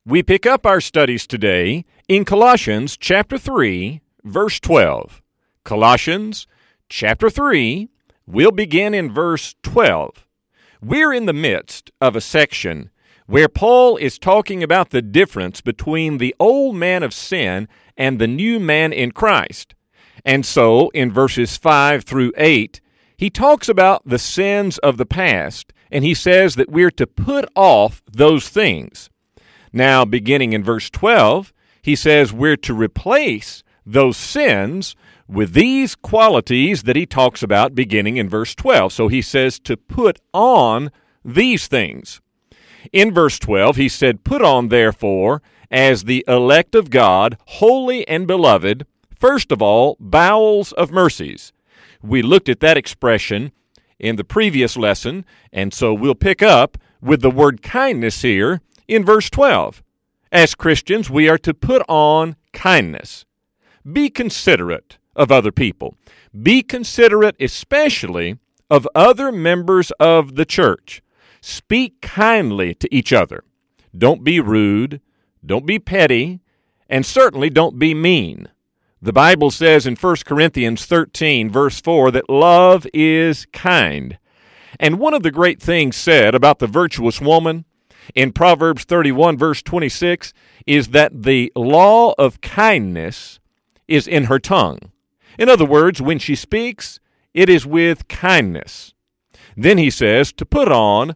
We pick up our studies today in Colossians chapter 3, verse 12. Colossians chapter 3, we'll begin in verse 12. We're in the midst of a section where Paul is talking about the difference between the old man of sin and the new man in Christ. And so, in verses 5 through 8, he talks about the sins of the past, and he says that we're to put off those things. Now, beginning in verse 12, he says we're to replace those sins with these qualities that he talks about beginning in verse 12. So he says to put on these things. In verse 12, he said, "Put on, therefore, as the elect of God, holy and beloved, first of all, bowels of mercies." We looked at that expression in the previous lesson, and so we'll pick up with the word kindness here in verse 12. As Christians, we are to put on kindness. Be considerate of other people. Be considerate especially of other members of the church. Speak kindly to each other. Don't be rude. Don't be petty. And certainly don't be mean. The Bible says in 1 Corinthians 13, verse 4, that love is kind. And one of the great things said about the virtuous woman in Proverbs 31, verse 26, is that the law of kindness is in her tongue. In other words, when she speaks, it is with kindness. Then he says to put on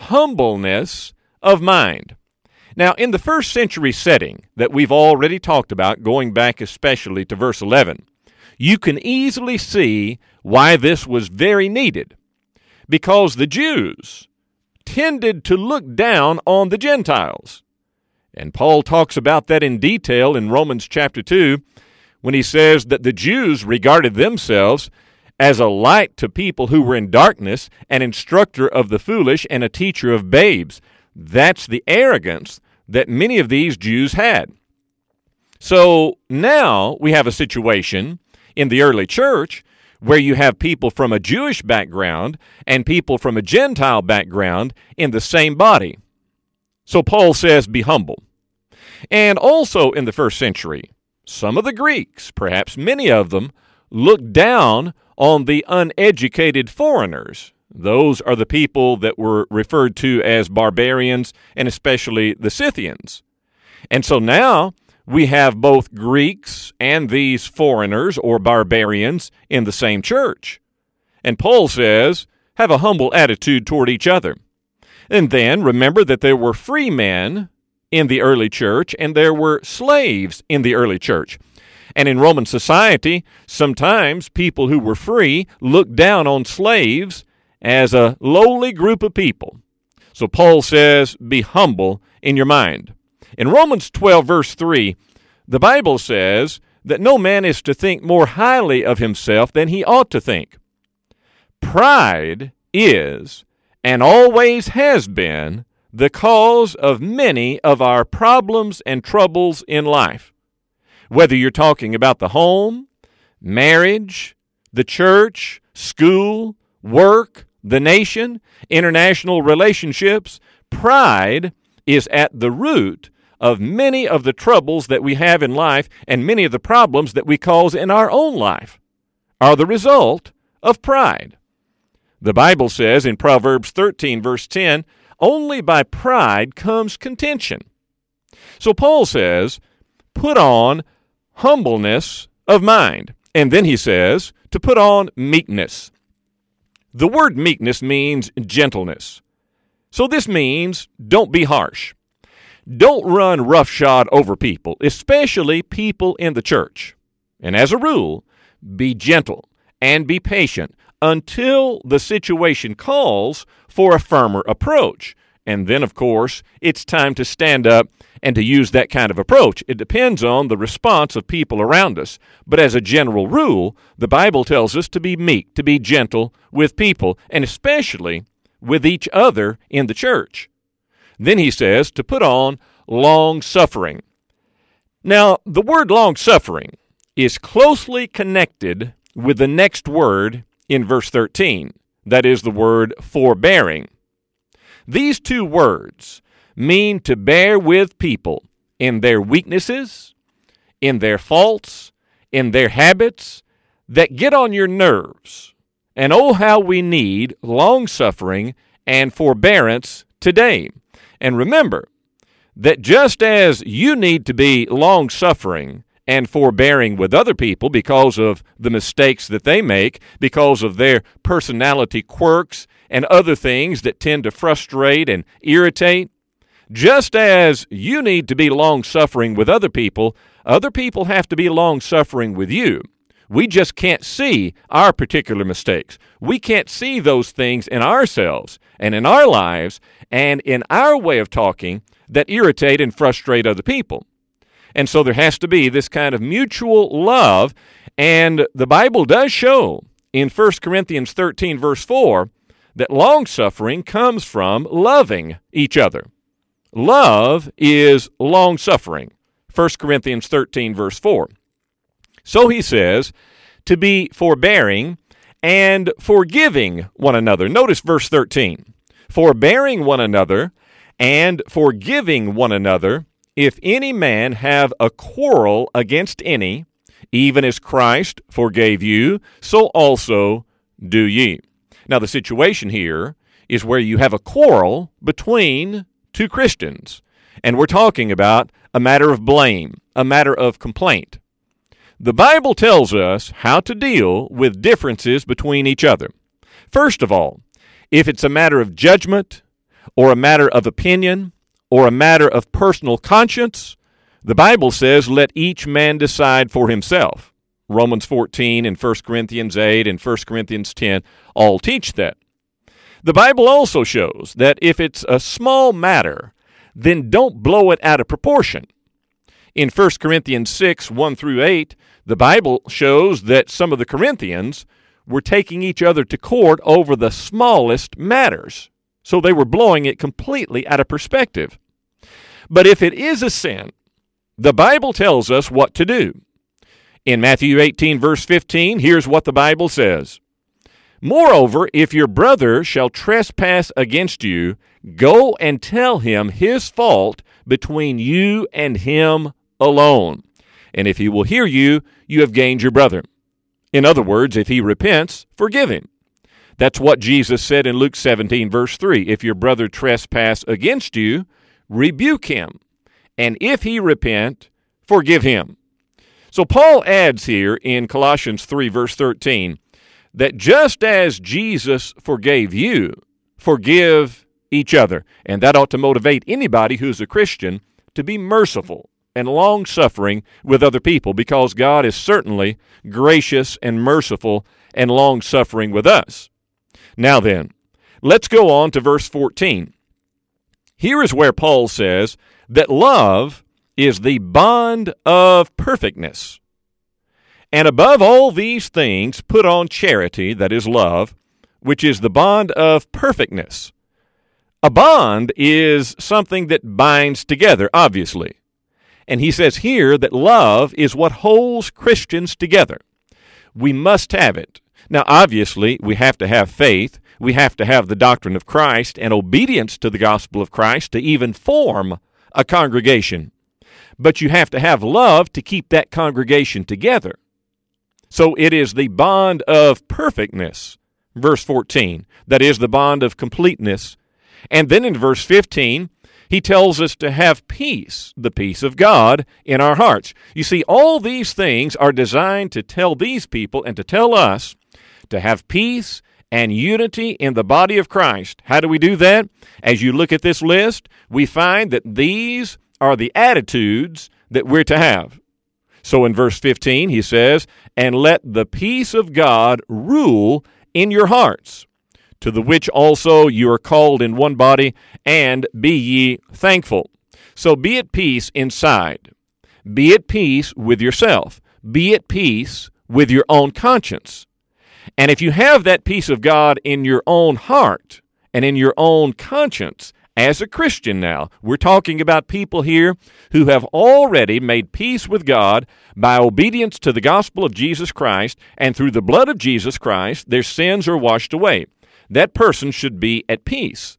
humbleness of mind. Now, in the first century setting that we've already talked about, going back especially to verse 11, you can easily see why this was very needed. Because the Jews tended to look down on the Gentiles. And Paul talks about that in detail in Romans chapter 2 when he says that the Jews regarded themselves as a light to people who were in darkness, an instructor of the foolish, and a teacher of babes. That's the arrogance that many of these Jews had. So now we have a situation in the early church where you have people from a Jewish background and people from a Gentile background in the same body. So Paul says, be humble. And also in the first century, some of the Greeks, perhaps many of them, looked down on the uneducated foreigners. Those are the people that were referred to as barbarians, and especially the Scythians. And so now we have both Greeks and these foreigners or barbarians in the same church. And Paul says, have a humble attitude toward each other. And then remember that there were free men in the early church and there were slaves in the early church. And in Roman society, sometimes people who were free looked down on slaves as a lowly group of people. So Paul says, be humble in your mind. In Romans 12, verse 3, the Bible says that no man is to think more highly of himself than he ought to think. Pride is, and always has been, the cause of many of our problems and troubles in life. Whether you're talking about the home, marriage, the church, school, work, the nation, international relationships, pride is at the root of many of the troubles that we have in life, and many of the problems that we cause in our own life are the result of pride. The Bible says in Proverbs 13, verse 10, only by pride comes contention. So Paul says, put on humbleness of mind. And then he says to put on meekness. The word meekness means gentleness. So this means don't be harsh. Don't run roughshod over people, especially people in the church. And as a rule, be gentle and be patient until the situation calls for a firmer approach. And then, of course, it's time to stand up and to use that kind of approach. It depends on the response of people around us. But as a general rule, the Bible tells us to be meek, to be gentle with people, and especially with each other in the church. Then he says to put on long-suffering. Now, the word long-suffering is closely connected with the next word in verse 13. That is the word forbearing. These two words mean to bear with people in their weaknesses, in their faults, in their habits that get on your nerves. And oh, how we need long-suffering and forbearance today. And remember that just as you need to be long-suffering and forbearing with other people because of the mistakes that they make, because of their personality quirks and other things that tend to frustrate and irritate, just as you need to be long-suffering with other people have to be long-suffering with you. We just can't see our particular mistakes. We can't see those things in ourselves and in our lives and in our way of talking that irritate and frustrate other people. And so there has to be this kind of mutual love, and the Bible does show in 1 Corinthians 13, verse 4, that long-suffering comes from loving each other. Love is long-suffering. 1 Corinthians 13, verse 4. So he says, to be forbearing and forgiving one another. Notice verse 13. Forbearing one another and forgiving one another, if any man have a quarrel against any, even as Christ forgave you, so also do ye. Now the situation here is where you have a quarrel between two Christians, and we're talking about a matter of blame, a matter of complaint. The Bible tells us how to deal with differences between each other. First of all, if it's a matter of judgment or a matter of opinion or a matter of personal conscience, the Bible says, let each man decide for himself. Romans 14 and 1 Corinthians 8 and 1 Corinthians 10 all teach that. The Bible also shows that if it's a small matter, then don't blow it out of proportion. In 1 Corinthians 6, 1 through 8, the Bible shows that some of the Corinthians were taking each other to court over the smallest matters. So they were blowing it completely out of perspective. But if it is a sin, the Bible tells us what to do. In Matthew 18, verse 15, here's what the Bible says. Moreover, if your brother shall trespass against you, go and tell him his fault between you and him alone. And if he will hear you, you have gained your brother. In other words, if he repents, forgive him. That's what Jesus said in Luke 17, verse 3. If your brother trespass against you, rebuke him. And if he repent, forgive him. So Paul adds here in Colossians 3, verse 13, that just as Jesus forgave you, forgive each other. And that ought to motivate anybody who's a Christian to be merciful and long-suffering with other people, because God is certainly gracious and merciful and long-suffering with us. Now then, let's go on to verse 14. Here is where Paul says that love is the bond of perfectness. And above all these things, put on charity, that is love, which is the bond of perfectness. A bond is something that binds together, obviously. And he says here that love is what holds Christians together. We must have it. Now, obviously, we have to have faith. We have to have the doctrine of Christ and obedience to the gospel of Christ to even form a congregation. But you have to have love to keep that congregation together. So it is the bond of perfectness, verse 14. That is the bond of completeness. And then in verse 15, he tells us to have peace, the peace of God, in our hearts. You see, all these things are designed to tell these people and to tell us to have peace and unity in the body of Christ. How do we do that? As you look at this list, we find that these are the attitudes that we're to have. So in verse 15, he says, and let the peace of God rule in your hearts, to the which also you are called in one body, and be ye thankful. So be at peace inside. Be at peace with yourself. Be at peace with your own conscience. And if you have that peace of God in your own heart and in your own conscience, as a Christian now, we're talking about people here who have already made peace with God by obedience to the gospel of Jesus Christ, and through the blood of Jesus Christ, their sins are washed away. That person should be at peace.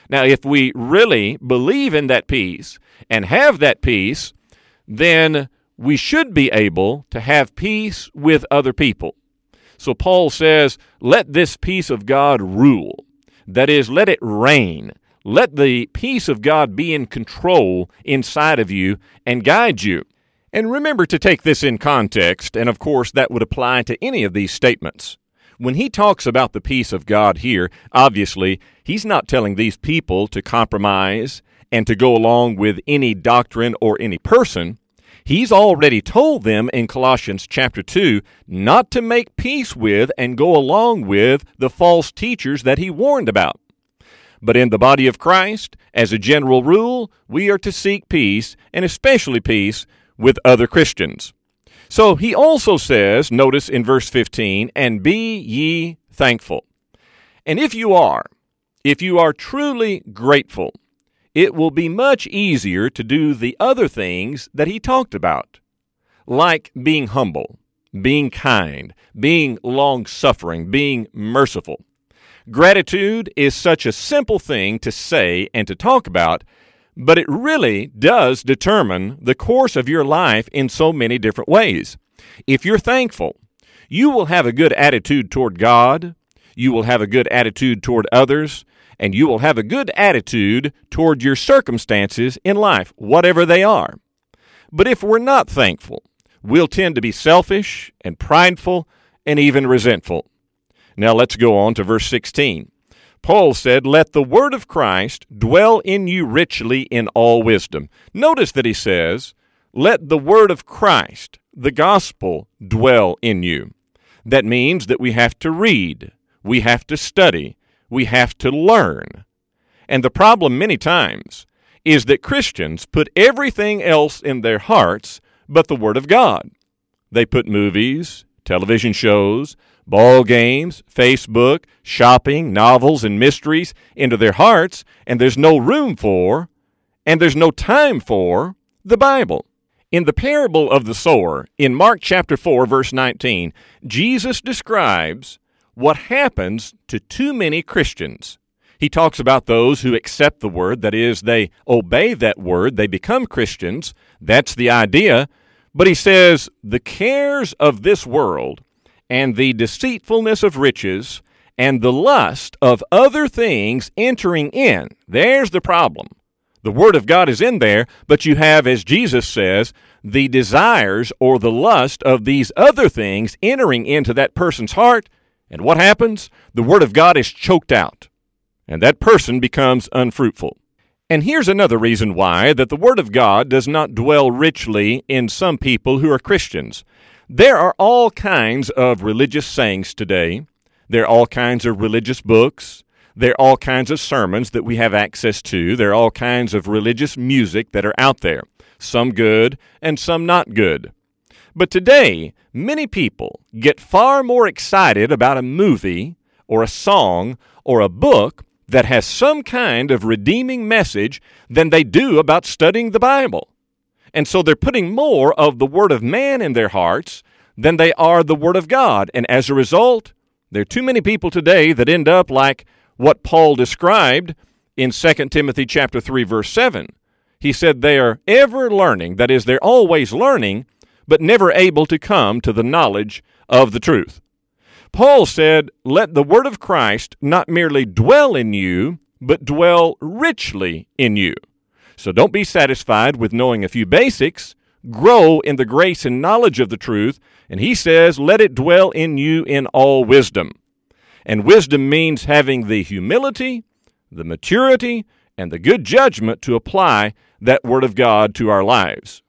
Now, if we really believe in that peace and have that peace, then we should be able to have peace with other people. So Paul says, let this peace of God rule. That is, let it reign. Let the peace of God be in control inside of you and guide you. And remember to take this in context, and of course that would apply to any of these statements. When he talks about the peace of God here, obviously, he's not telling these people to compromise and to go along with any doctrine or any person. He's already told them in Colossians chapter 2 not to make peace with and go along with the false teachers that he warned about. But in the body of Christ, as a general rule, we are to seek peace, and especially peace with other Christians. So he also says, notice in verse 15, and be ye thankful. And if you are truly grateful, it will be much easier to do the other things that he talked about, like being humble, being kind, being long-suffering, being merciful. Gratitude is such a simple thing to say and to talk about, but it really does determine the course of your life in so many different ways. If you're thankful, you will have a good attitude toward God, you will have a good attitude toward others, and you will have a good attitude toward your circumstances in life, whatever they are. But if we're not thankful, we'll tend to be selfish and prideful and even resentful. Now let's go on to verse 16. Paul said, let the word of Christ dwell in you richly in all wisdom. Notice that he says, let the word of Christ, the gospel, dwell in you. That means that we have to read, we have to study, we have to learn. And the problem many times is that Christians put everything else in their hearts but the Word of God. They put movies, television shows, ball games, Facebook, shopping, novels, and mysteries into their hearts, and there's no room for, and there's no time for, the Bible. In the parable of the sower, in Mark chapter 4, verse 19, Jesus describes what happens to too many Christians. He talks about those who accept the word, that is, they obey that word, they become Christians. That's the idea. But he says, the cares of this world and the deceitfulness of riches and the lust of other things entering in. There's the problem. The Word of God is in there, but you have, as Jesus says, the desires or the lust of these other things entering into that person's heart. And what happens? The Word of God is choked out, and that person becomes unfruitful. And here's another reason why that the Word of God does not dwell richly in some people who are Christians. There are all kinds of religious sayings today. There are all kinds of religious books. There are all kinds of sermons that we have access to. There are all kinds of religious music that are out there, some good and some not good. But today, many people get far more excited about a movie or a song or a book that has some kind of redeeming message than they do about studying the Bible. And so they're putting more of the Word of man in their hearts than they are the Word of God. And as a result, there are too many people today that end up like what Paul described in 2 Timothy chapter 3, verse 7. He said they are ever learning, that is, they're always learning, but never able to come to the knowledge of the truth. Paul said, let the word of Christ not merely dwell in you, but dwell richly in you. So don't be satisfied with knowing a few basics. Grow in the grace and knowledge of the truth. And he says, let it dwell in you in all wisdom. And wisdom means having the humility, the maturity, and the good judgment to apply that word of God to our lives.